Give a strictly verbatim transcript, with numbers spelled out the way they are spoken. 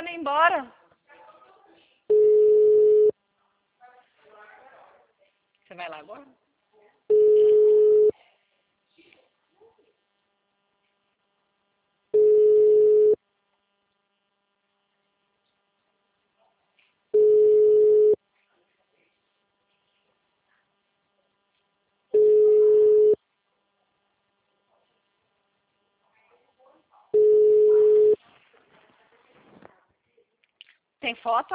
mandando embora. Você vai lá agora? Tem foto?